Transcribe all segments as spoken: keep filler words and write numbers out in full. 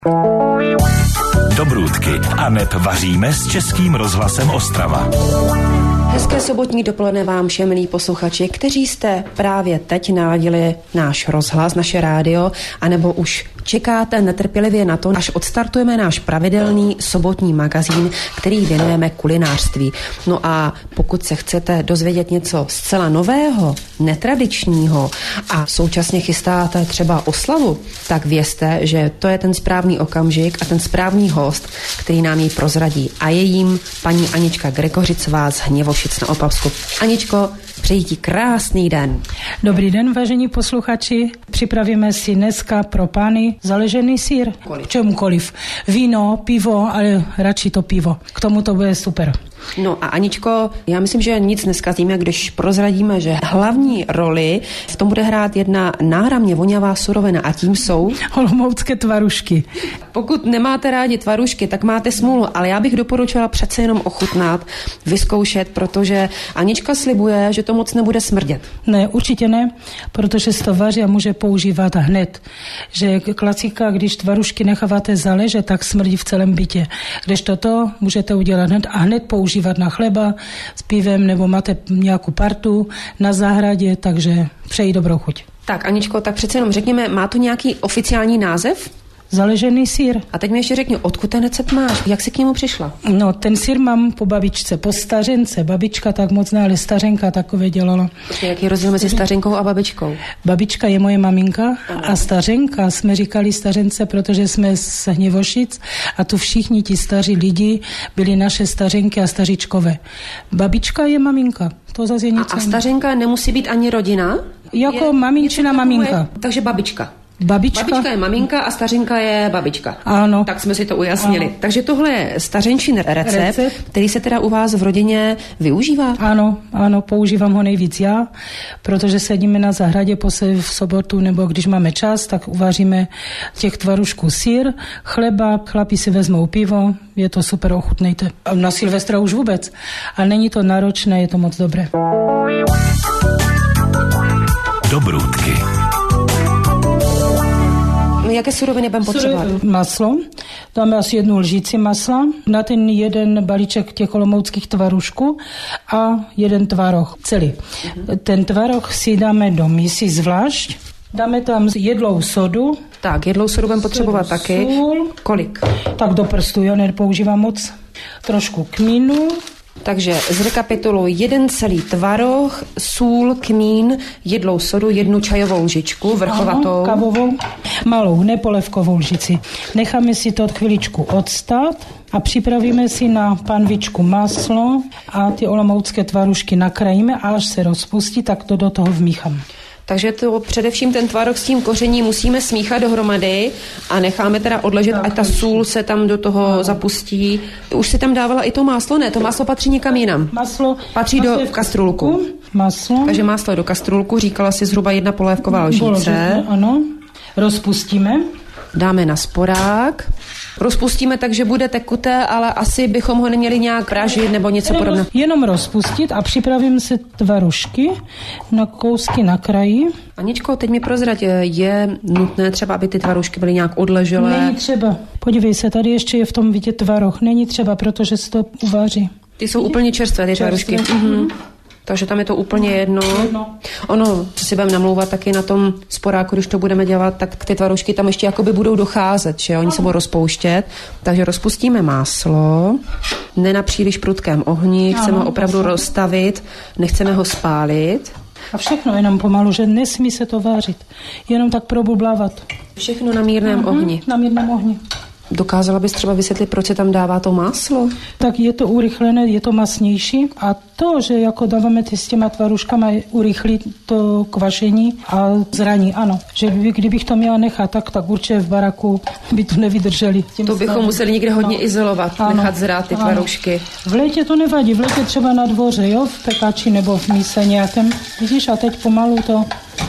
Dobrůdky a neb vaříme s Českým rozhlasem Ostrava. Hezké sobotní dopoledne vám všem, milí posluchači, kteří jste právě teď naladili náš rozhlas, naše rádio, anebo už čekáte netrpělivě na to, až odstartujeme náš pravidelný sobotní magazín, který věnujeme kulinářství. No a pokud se chcete dozvědět něco zcela nového, netradičního a současně chystáte třeba oslavu, tak vězte, že to je ten správný okamžik a ten správný host, který nám ji prozradí. A je jím paní Anička Gregořicová z Hněvošic na Opavsku. Aničko, přeji ti krásný den. Dobrý den, vážení posluchači. Připravíme si dneska pro pány zaležený sýr. K čemukoliv. Víno, pivo, ale radši to pivo. K tomu to bude super. No a Aničko, já myslím, že nic neskazíme, když prozradíme, že hlavní roli v tom bude hrát jedna náramně vonavá surovina a tím jsou olomoucké tvarušky. Pokud nemáte rádi tvarušky, tak máte smůlu, ale já bych doporučila přece jenom ochutnat, vyzkoušet, protože Anička slibuje, že to moc nebude smrdět. Ne, určitě ne, protože se to vaří a může používat hned. Že klasika, když tvarušky necháváte zaležet, tak smrdí v celém bytě. Když toto můžete udělat hned a hned používat na chleba s pivem, nebo máte nějakou partu na zahradě, takže přeji dobrou chuť. Tak Aničko, tak přece jenom řekněme, má to nějaký oficiální název? Zaležený sýr. A teď mi ještě řekni, odkud ten recept máš? Jak jsi k němu přišla? No, ten sýr mám po babičce, po stařence. Babička tak moc ne, ale stařenka takové dělala. Jaký je rozdíl mezi stařenkou a babičkou? Babička je moje maminka a stařenka jsme říkali stařence, protože jsme z Hněvošic a tu všichni ti staří lidi byli naše stařenky a staříčkové. Babička je maminka. To zase je něco. A, a stařenka nemusí být ani rodina? Jako je, maminčina maminka. Takže babička. Babička. Babička je maminka a stařenka je babička. Ano. Tak jsme si to ujasnili. Ano. Takže tohle je stařenčin recept, recept, který se teda u vás v rodině využívá? Ano, ano, používám ho nejvíc já, protože sedíme na zahradě v sobotu, nebo když máme čas, tak uvaříme těch tvarušků sýr, chleba, chlapi si vezmou pivo, je to super, ochutnejte. Na Silvestra už vůbec. A není to náročné, je to moc dobré. Dobrůdky. Jaké suroviny budeme potřebovat? Maslo. Dáme asi jednu lžíci masla. Na ten jeden balíček těch olomouckých tvarušků a jeden tvaroh celý. Mm-hmm. Ten tvaroh si dáme do misy zvlášť. Dáme tam jedlou sodu. Tak, jedlou sodu budeme potřebovat sodu, taky. Sůl. Kolik? Tak do prstu, já nepoužívám moc. Trošku kmínu. Takže zrekapituluji, jeden celý tvaroh, sůl, kmín, jedlou sodu, jednu čajovou lžičku, vrchovatou. Ano, kávovou, malou, nepolevkovou lžici. Necháme si to chviličku odstát a připravíme si na panvičku maslo a ty olomoucké tvarušky nakrájíme a až se rozpustí, tak to do toho vmíchám. Takže to především ten tvaroh s tím koření musíme smíchat dohromady a necháme teda odležet, ať ta sůl se tam do toho no. zapustí. Už si tam dávala i to máslo, ne? To máslo patří někam jinam. Maslo patří maslo do kastrůlku. Maslo. Takže máslo do kastrůlku, říkala si zhruba jedna polévková lžíce. Ano. Rozpustíme. Dáme na sporák. Rozpustíme tak, že bude tekuté, ale asi bychom ho neměli nějak pražit nebo něco podobného. Jenom rozpustit a připravím si tvarušky na kousky na kraji. Aničko, teď mi prozrať, je nutné třeba, aby ty tvarušky byly nějak odleželé? Není třeba. Podívej se, tady ještě je v tom vidět tvaroh. Není třeba, protože se to uvaří. Ty jsou úplně čerstvé, ty tvarušky. Mhm. Takže tam je to úplně jedno. jedno. Ono, co si budeme namlouvat taky na tom sporáku, když to budeme dělat, tak ty tvarušky tam ještě jakoby budou docházet, že oni se budou rozpouštět. Takže rozpustíme máslo, ne na příliš prudkém ohni, chceme ho opravdu rozstavit, nechceme ho spálit. A všechno jenom pomalu, že nesmí se to vářit, jenom tak probublávat. Všechno na mírném uh-huh, ohni. Na mírném ohni. Dokázala bys třeba vysvětlit, proč se tam dává to máslo? Tak je to urychlené, je to masnější a to, že jako dáváme ty s těma tvaruškama, urychlí to kvašení a zraní, ano. Že by, kdybych to měla nechat, tak, tak určitě v baraku by to nevydrželi. To bychom stavím. museli někde hodně no. izolovat, ano. nechat zrát ty tvarušky. V létě to nevadí, v létě třeba na dvoře, jo, v pekači nebo v mise nějakém. Vidíš, a teď pomalu to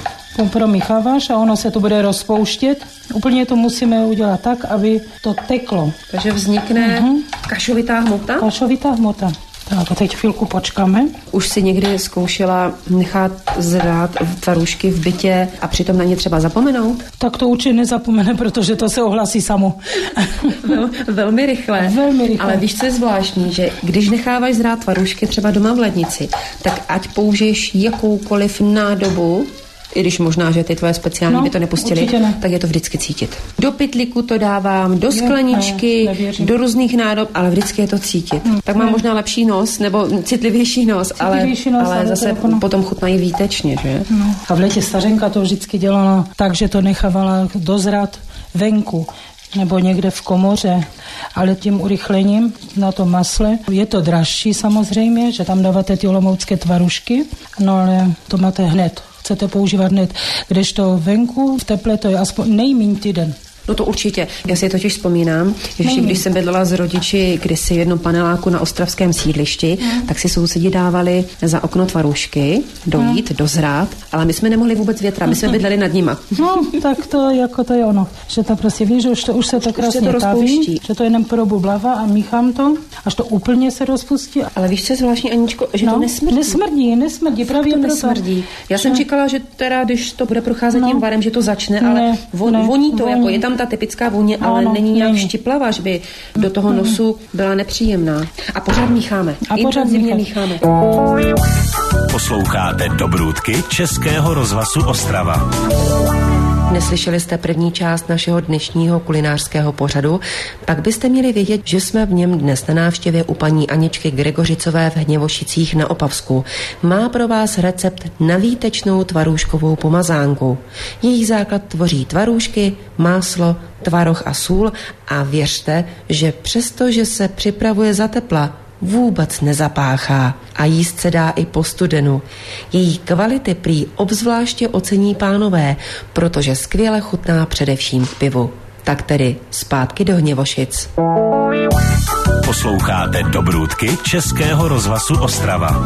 promícháváš a ono se to bude rozpouštět. Úplně to musíme udělat tak, aby to teklo. Takže vznikne uh-huh. kašovitá hmota? Kašovitá hmota. Tak a teď chvilku počkáme. Už si někdy zkoušela nechat zrát tvarůžky v bytě a přitom na ně třeba zapomenout? Tak to určitě nezapomene, protože to se ohlasí samo. Vel, velmi rychle. Velmi rychle. Ale víš, co je zvláštní, že když nechávaš zrát tvarůžky třeba doma v lednici, tak ať použiješ jakoukoliv nádobu, i když možná, že ty tvoje speciální no, by to nepustili, ne. tak je to vždycky cítit. Do pytlíku to dávám, do skleničky, ne, do různých nádob, ale vždycky je to cítit. Hmm. Tak mám ne. možná lepší nos, nebo citlivější nos, citlivější ale, nos ale zase no. potom chutnají výtečně, že? No. A v létě stařenka to vždycky dělala tak, že to nechávala dozrat venku nebo někde v komoře, ale tím urychlením na to masle. Je to dražší samozřejmě, že tam dáváte ty olomoucké tvarušky, no ale to máte hned. Chcete používat hned, kdežto venku v teple to je aspoň nejméně týden. No to určitě. Já si totiž vzpomínám, že všichni, když jsem bydlela s rodiči kdysi v jednom paneláku na ostravském sídlišti, mm. tak si sousedi dávali za okno tvarůžky dojít, mm. dozrát, ale my jsme nemohli vůbec větra, my jsme bydleli nad nima. No, tak to jako to je ono, že to prostě víš, že už, to, už se to krásně to taví, že to jenom probublává a míchám to, až to úplně se rozpustí. Ale víš, co je zvláštní, Aničko, že no, to nesmrdí. Nesmrdí, nesmrdí, právě to proto. Nesmrdí. Já že... jsem čekala, že teda, když to bude procházet no. tím varem, že to začne, ne, ale von, ne, voní to, voní. jako je tam ta typická vůně, ale ano, není nějak není. štiplavá, že by do toho nosu byla nepříjemná. A pořád mícháme. A pořád mícháme. mícháme. Posloucháte Dobrůdky Českého rozhlasu Ostrava. Neslyšeli jste první část našeho dnešního kulinářského pořadu, pak byste měli vědět, že jsme v něm dnes na návštěvě u paní Aničky Gregořicové v Hněvošicích na Opavsku. Má pro vás recept na výtečnou tvarůžkovou pomazánku. Její základ tvoří tvarůžky, máslo, tvaroh a sůl a věřte, že přesto, že se připravuje za tepla, vůbec nezapáchá a jíst se dá i po studenu. Její kvality prý obzvláště ocení pánové, protože skvěle chutná především k pivu. Tak tedy zpátky do Hněvošic. Posloucháte Dobrůdky Českého rozhlasu Ostrava.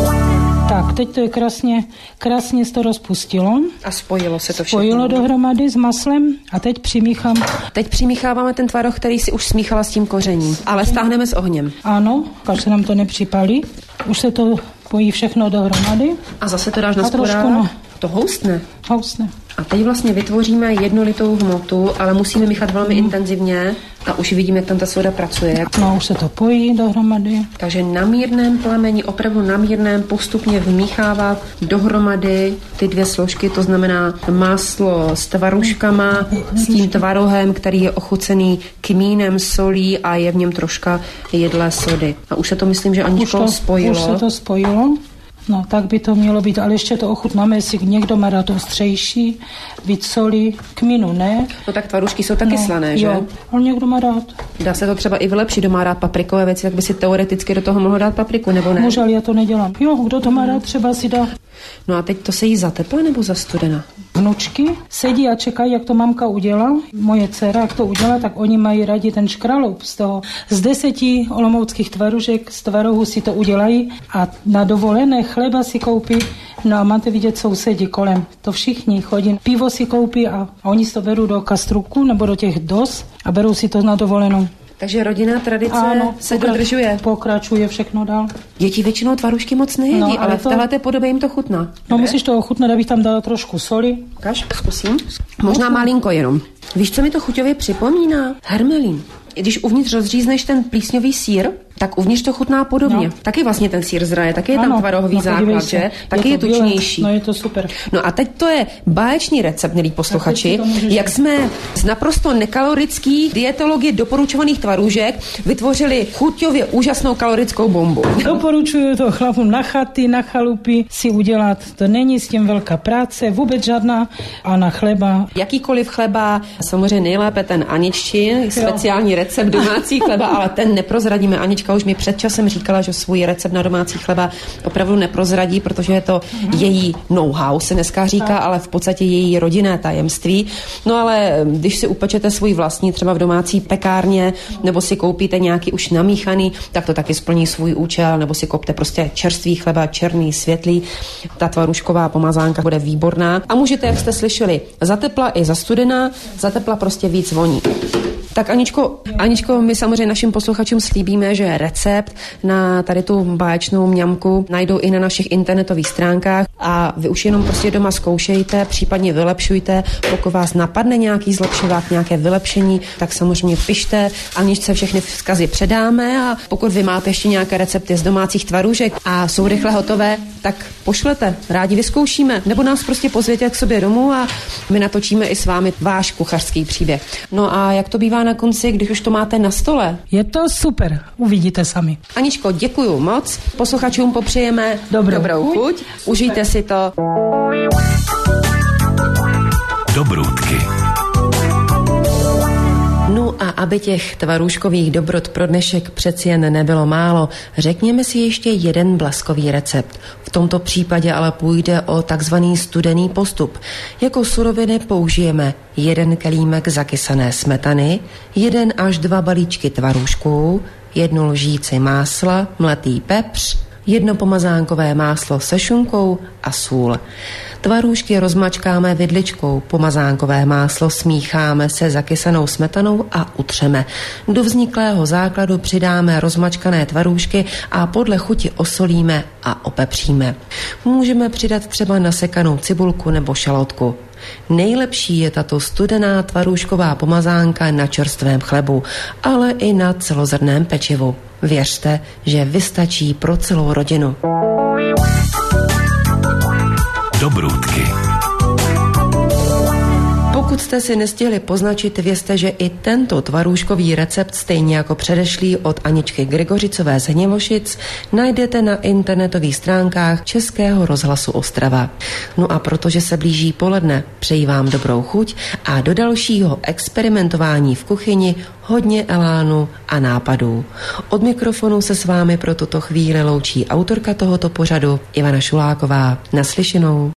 Tak, teď to je krásně, krásně to rozpustilo. A spojilo se to všechno. Spojilo dohromady s maslem a teď přimíchám. Teď přimícháváme ten tvaroh, který si už smíchala s tím kořením, ale stáhneme s ohněm. Ano, až se nám to nepřipálí. Už se to pojí všechno dohromady. A zase to dáš na sporák? No. To houstne. Houstne. A teď vlastně vytvoříme jednolitou hmotu, ale musíme míchat velmi mm. intenzivně a už vidíme, jak tam ta soda pracuje. No, už se to pojí dohromady. Takže na mírném plameni, opravdu na mírném, postupně vmíchávat dohromady ty dvě složky, to znamená máslo s tvaruškama, s tím tvarohem, který je ochucený kmínem, solí a je v něm troška jedlé sody. A už se to, myslím, že Aničko už to, spojilo. Už se to spojilo. No, tak by to mělo být, ale ještě to ochutnáme, jestli někdo má rád ostřejší, víc soli, kmínu ne. No tak tvarušky jsou taky no, slané, že? Jo, ale někdo má rád. Dá se to třeba i vylepšit, kdo má rád paprikové věci, tak by si teoreticky do toho mohl dát papriku, nebo ne? Může, ale já to nedělám. Jo, kdo to má rád, třeba si dá. No a teď to se jí za tepla nebo za studena? Vnučky sedí a čekají, jak to mamka udělá. Moje dcera, jak to udělá, tak oni mají rádi ten škraloup z toho. Z deseti olomouckých tvaružek z tvarohu si to udělají a na dovolené chleba si koupí. No a máte vidět sousedí kolem. To všichni chodí. Pivo si koupí a, a oni si to berou do kastruku nebo do těch dos a berou si to na dovolenou. Takže rodinná tradice ano, se pokra- dodržuje. Pokračuje všechno dál. Děti většinou tvarušky moc nejedí, no, ale, ale to... v téhleté podobě jim to chutná. No ne? Musíš to ochutnat, abych tam dala trošku soli. Kaž, zkusím. Možná malinko jenom. Víš, co mi to chuťově připomíná? Hermelín. Když uvnitř rozřízneš ten plísňový sýr, tak uvnitř to chutná podobně. No. Taky vlastně ten sýr zraje, taky je tam ano, tvarohový no, základ, že? Taky je, je tučnější. No je to super. No a teď to je báječný recept, milí posluchači, jak jsme z naprosto nekalorických dietologie doporučovaných tvarůžek vytvořili chuťově úžasnou kalorickou bombu. Doporučuju to chlapům na chaty, na chalupy si udělat. To není s tím velká práce, vůbec žádná. A na chleba. Jakýkoliv chleba, samozřejmě nejlépe ten Aniččin, speciální recept domácí chleba, ale ten neprozradíme. Anička už mi před časem říkala, že svůj recept na domácí chleba opravdu neprozradí, protože je to mm. její know-how, se dneska říká, tak. Ale v podstatě její rodinné tajemství. No ale když si upečete svůj vlastní třeba v domácí pekárně, nebo si koupíte nějaký už namíchaný, tak to taky splní svůj účel, nebo si koupte prostě čerstvý chleba, černý, světlý. Ta tvarušková pomazánka bude výborná. A můžete, jak jste slyšeli, za tepla i za studená, za tepla prostě víc voní. Tak Aničko, Aničko, my samozřejmě našim posluchačům slíbíme, že recept na tady tu báječnou mňamku najdou i na našich internetových stránkách a vy už jenom prostě doma zkoušejte, případně vylepšujte. Pokud vás napadne nějaký zlepšovák, nějaké vylepšení, tak samozřejmě pište. Aničce všechny vzkazy předáme a pokud vy máte ještě nějaké recepty z domácích tvarůžek a jsou rychle hotové, tak pošlete, rádi vyzkoušíme, nebo nás prostě pozvěte k sobě domů a my natočíme i s vámi váš kuchařský příběh. No a jak to bývá na konci, když už to máte na stole? Je to super, uvidíte sami. Aničko, děkuju moc. Posluchačům popřejeme dobrou, dobrou chuť. chuť. Užijte si to. Dobrůdky. No a aby těch tvarůžkových dobrot pro dnešek přeci jen nebylo málo, řekněme si ještě jeden blaskový recept. V tomto případě ale půjde o takzvaný studený postup. Jako suroviny použijeme jeden kelímek zakysané smetany, jeden až dva balíčky tvarůžků, jednu lžíci másla, mletý pepř, jedno pomazánkové máslo se šunkou a sůl. Tvarůžky rozmačkáme vidličkou, pomazánkové máslo smícháme se zakysanou smetanou a utřeme. Do vzniklého základu přidáme rozmačkané tvarůžky a podle chuti osolíme a opepříme. Můžeme přidat třeba nasekanou cibulku nebo šalotku. Nejlepší je tato studená tvarůžková pomazánka na čerstvém chlebu, ale i na celozrnném pečivu. Věřte, že vystačí pro celou rodinu. Dobrůdky. Pokud jste si nestihli poznačit, vězte, že i tento tvarůžkový recept, stejně jako předešlý od Aničky Gregořicové z Hněvošic, najdete na internetových stránkách Českého rozhlasu Ostrava. No a protože se blíží poledne, přeji vám dobrou chuť a do dalšího experimentování v kuchyni hodně elánu a nápadů. Od mikrofonu se s vámi pro tuto chvíli loučí autorka tohoto pořadu Ivana Šuláková. Naslyšenou.